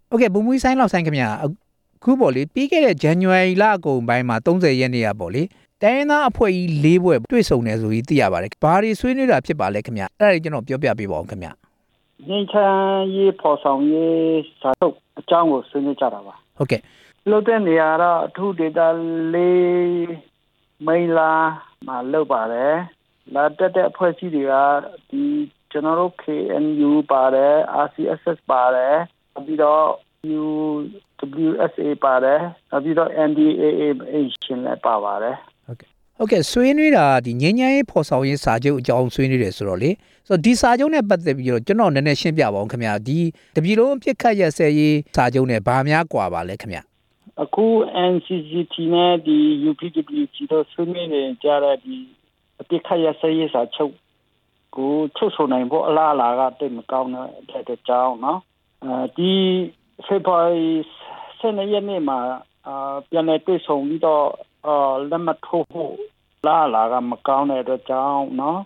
Okay ဘုံမွေးဆိုင်လောက်ဆိုင်ခင်ဗျာခုပေါ့လေပြီးခဲ့တဲ့ January လအကုန်ပိုင်းမှာ30ရက်နေ့ကပေါ့လေတိုင်းရင်းသားအဖွဲ့ကြီး၄ဘွဲ့တွေ့ဆုံနေဆိုပြီးသိရပါတယ်ဘာတွေဆွေးနွေးတာဖြစ်ပါလဲခင်ဗျအဲ့ဒါကြီးကျွန်တော်ပြောပြပေးပါဦးခင်ဗျငင်းချမ်းရေးပေါ်ဆောင်ရေးစာထုတ်အကြောင်းကိုဆွေးနွေးကြတာပါဟုတ်ကဲ့လို့တဲ့နေရာတော့အထူးဒေတာလေးမိန်လာမှာလောက်ပါတယ်လာတက်တဲ့အဖွဲ့အစည်းတွေကဒီကျွန်တော်တို့ KNU ပါတယ် RCSS ပါတယ်ပြီးတော့ UWSA ပါတယ်ပြီးတော့ NDAA ရှင်လည်းပါပါတယ်ဟုတ်ကဲ့ဆွေးနွေးတာဒီငင်းချမ်းရေးပေါ်ဆောင်ရေးစာချုပ်အကြောင်းဆွေးနွေးတယ်ဆိုတော့လေဆိုတော့ဒီစာချုပ်နဲ့ပတ်သက်ပြီးတော့ကျွန်တော်နည်းနည်းရှင်းပြပါအောင်ခင်ဗျာဒီတပြည်လုံးအပြစ်ခတ်ရစဲရေးစာချုပ်နဲ့ဘာများကွာပါလဲခင်ဗျာအခု NCCT နဲ့ဒီ UPWC တို့ဆွေးနွေးနေကြတဲ့ဒီအပြစ်ခတ်ရစဲရေးစာချုပ်ကိုချုပ်ဆိုနိုင်ဖို့အလားအလာကတိတ်မကောင်းတဲ့အကြောင်းเนาะဒီဖေဖော်ဝါရီ12ရက်နေ့မှာပြန်လည်တွေ့ဆုံပြီးတော့လက်မှတ်ထိုးဖို့လားလာကမကောင်းတဲ့အတွက်ကြောင့်เนาะ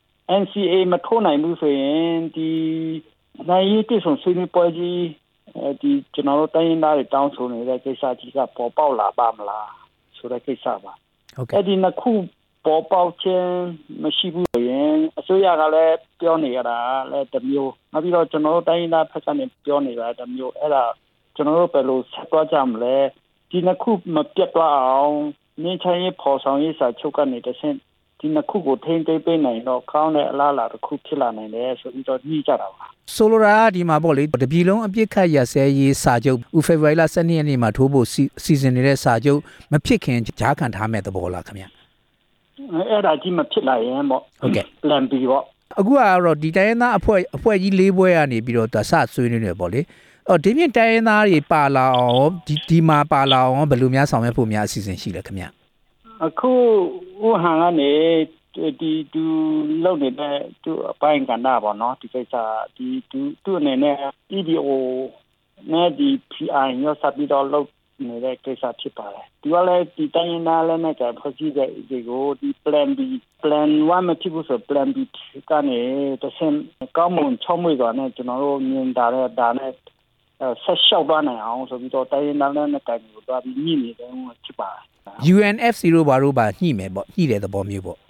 NCA မထိုးနိုင်ဘူးဆိုရင်ဒီနိုင်ရေးတွေ့ဆုံဆွေးနွေးပွဲကြီးဒီကျွန်တော်တို့တိုင်းရင်းသားတွေတောင်းဆိုနေတဲ့ကိစ္စကြီးကပေါ်ပေါက်လာပါမလားဆိုတဲ့ကိစ္စပါဟုတ်ကဲ့အဲ့ဒီနှစ်ခုပေါ်ပေါက်ခြင်းမရှိဘူးဆိုရင်အစိုးရကလည်းပြောနေရတာလည်းတစ်မျိုးနောက်ပြီးတော့ကျွန်တော်တို့တိုင်းရင်းသားဘက်ကနေပြောနေတာတစ်မျိုးအဲ့ဒါကျွန်တော်တို့ဘယ်လိုဆက်သွားကြမလဲဒီနှစ်ခုမပြတ်သွားအောင်ငင်းချမ်းရေးပေါ်ဆောင်ရေးစာချုပ်ကနေတဆင့်ဒီနှစ်ခုကိုထိန်းသိမ်းပေးနိုင်တော့ကောင်းတဲ့အလားအလာတစ်ခုဖြစ်လာနိုင်တယ်ဆိုပြီးတော့ညှိကြတာပါဆိုလိုတာဒီမှာပေါ့လေတပြည်လုံးအပြစ်ခတ်ရစဲရေးစာချုပ်ဦးဖေဖော်ဝါရီလ12ရက်နေ့မှာထိုးဖို့စီစဉ်နေတဲ့စာချုပ်မဖြစ်ခင်ကြားခံထားမဲ့သဘောလားခင်ဗျအဲ့ဒါကြီးမဖြစ်လာရင်ပေါ့ဟုတ်ကဲ့ plan B ပေါ့အခုကတော့ဒီတိုင်းရင်းသားအဖွဲ့ကြီး၄ဘွဲ့ကနေပြီးတော့စဆွေးနွေးနေပေါ့လေဒီမြင့်တိုင်းရင်းသားတွေပါလာအောင်ဒီမှာပါလာအောင်ဘယ်လိုများဆောင်ရွက်ဖို့များအစီအစဉ်ရှိလဲခင်ဗျအခုဦးဟန်ကနေဒီသူလုပ်နေတဲ့သူအပိုင်းကဏ္ဍပေါ့နော်ဒီကိစ္စဒီသူအနေနဲ့ EDO နဲ့ဒီ PI ရောစပြီးတော့လုပ်နေတဲ့ကိစ္စဖြစ်ပါတယ်ဒီကလည်းဒီတိုင်းရင်းသားလည်းနဲ့ကဖွဲ့စည်းတဲ့ဒီကိုဒီ plan B plan 1မဖြစ်ဘူးဆို plan B ကနေတဆင့်ကောင်းမွန်ချောမွေ့စွာနဲ့ကျွန်တော်တို့မြင်တာနဲ့ဒါနဲ့ဆက်လျှောက်သွားနိုင်အောင်ဆိုပြီးတော့တိုင်းရင်းသားလည်းနဲ့ကန်ကိုသွားပြီးညှိနေတယ်ဖြစ်ပါတယ် UNFC တို့ဘာလို့ပါညှိမယ်ပေါ့ညှိတဲ့သဘောမျိုးပေါ့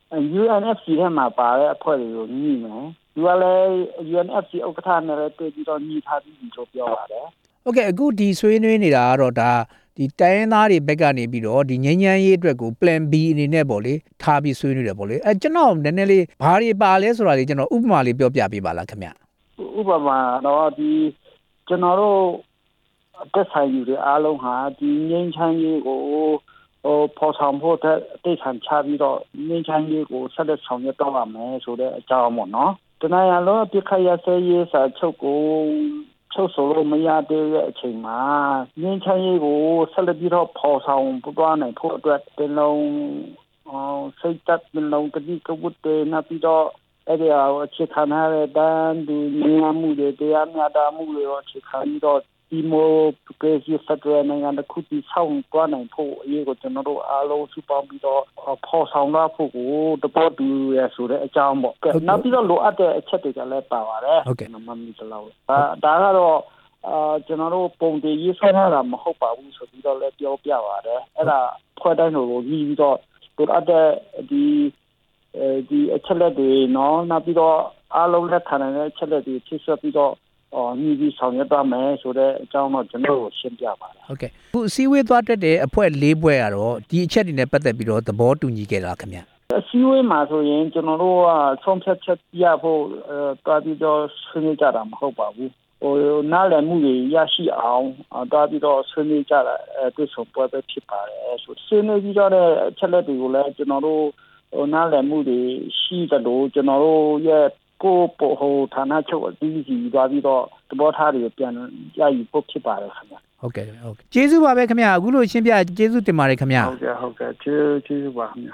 UNFC ထဲမှာပါတဲ့အဖွဲ့တွေကိုညှိမယ်ဒီကလည်း UNFC ဥက္ကဋ္ဌနဲ့လည်းတွေ့ပြီးတော့ညှိထားပြီးလို့ပြောပါတယ်ဟုတ်ကဲ့အခုဒီဆွေးနွေးနေတာကတော့ဒါဒီတိုင်းရင်းသားတွေဘက်ကနေပြီးတော့ဒီငញ្ញမ်းရေးအတွက်ကို plan B အနေနဲ့ပေါ့လေထားပြီးဆွေးနွေးတယ်ပေါ့လေကျွန်တော်နည်းနည်းလေးဘာတွေပါလဲဆိုတာလေးကျွန်တော်ဥပမာလေးပြောပြပေးပါလားခင်ဗျဥပမာတော့ဒီကျွန်တော်တို့တက်ဆိုင်ယူတွေအားလုံးဟာဒီငញ្ញမ်းရေးကိုပေါ်ဆောင်ဖို့အတိတ်ခံချပြီးတော့ငញ្ញမ်းရေးကိုဆက်လက်ဆောင်ရွက်တော့ရမယ်ဆိုတဲ့အကြောင်းပေါ့နော်တနင်္လာနေ့ပြခရဆဲရေးစာချုပ်ကိုချုပ်ဆိုလို့မရတဲ့အချိန်မှာငင်းချမ်းရေးကိုဆက်လက်ပြီးတော့ပေါ်ဆောင်သွားနိုင်ဖို့အတွက်တလုံးစိတ်သက်လုံးတတိကဝတ်တဲ့နောက်ပြီးတော့အဲ့ဒီအခြေခံရတဲ့တန်းဒီဉာဏ်မှုတွေတရားမျှတမှုတွေရောအခြေခံပြီးတော့ဒီမိုကရေစီစက်တဲ့နိုင်ငံတစ်ခုတည်ဆောက်သွားနိုင်ဖို့အရေးကိုကျွန်တော်တို့အားလုံးစုပေါင်းပြီးတော့ပေါ်ဆောင်လာဖို့ကိုတပေါ်တူရဆိုတဲ့အကြောင်းပေါ့နောက်ပြီးတော့လိုအပ်တဲ့အချက်တွေကလည်းပါပါတယ်မမမီတလောက်ဒါကတော့ကျွန်တော်တို့ပုံတည်ရေးဆွဲထားတာမဟုတ်ပါဘူးဆိုပြီးတော့လည်းပြောပြပါတယ်အဲ့ဒါဖွဲ့တိုင်းကိုပြီးပြီးတော့လိုအပ်တဲ့ဒီအချက်လက်တွေနော်နောက်ပြီးတော့အားလုံးလက်ခံနိုင်တဲ့အချက်လက်တွေဖြည့်ဆွတ်ပြီးတော့ညီပြီးဆောင်ရွက်သွားမယ်ဆိုတဲ့အကြောင်းတော့ကျွန်တော်တို့ရှင်းပြပါတယ်ဟုတ်ကဲ့အခုအစည်းအဝေးသွားတက်တဲ့အဖွဲ့၄ဘွဲ့ကတော့ဒီအချက်တွေနဲ့ပတ်သက်ပြီးတော့သဘောတူညီခဲ့တာခင်ဗျအစည်းအဝေးမှာဆိုရင်ကျွန်တော်တို့ကဆုံးဖြတ်ချက်ရဖို့တွားပြီးတော့ဆွေးနွေးကြတာမဟုတ်ပါဘူးနားလည်မှုတွေရရှိအောင်တွားပြီးတော့ဆွေးနွေးကြတာတွေ့ဆုံပွဲပဲဖြစ်ပါတယ်ဆိုဆွေးနွေးပြီးတော့တဲ့အချက်လက်တွေကိုလည်းကျွန်တော်တို့နားလည်မှုတွေရှိတယ်လို့ကျွန်တော်တို့ရဲ့ကိုဌာနချုပ်အသီးသီးတွားပြီးတော့သဘောထားတွေပြန်ရယူဖို့ဖြစ်ပါတယ်ခင်ဗျဟုတ်ကဲ့ကျေးဇူးပါပဲခင်ဗျအခုလိုရှင်းပြကျေးဇူးတင်ပါတယ်ခင်ဗျဟုတ်ကဲ့ကျေးဇူးပါခင်ဗျ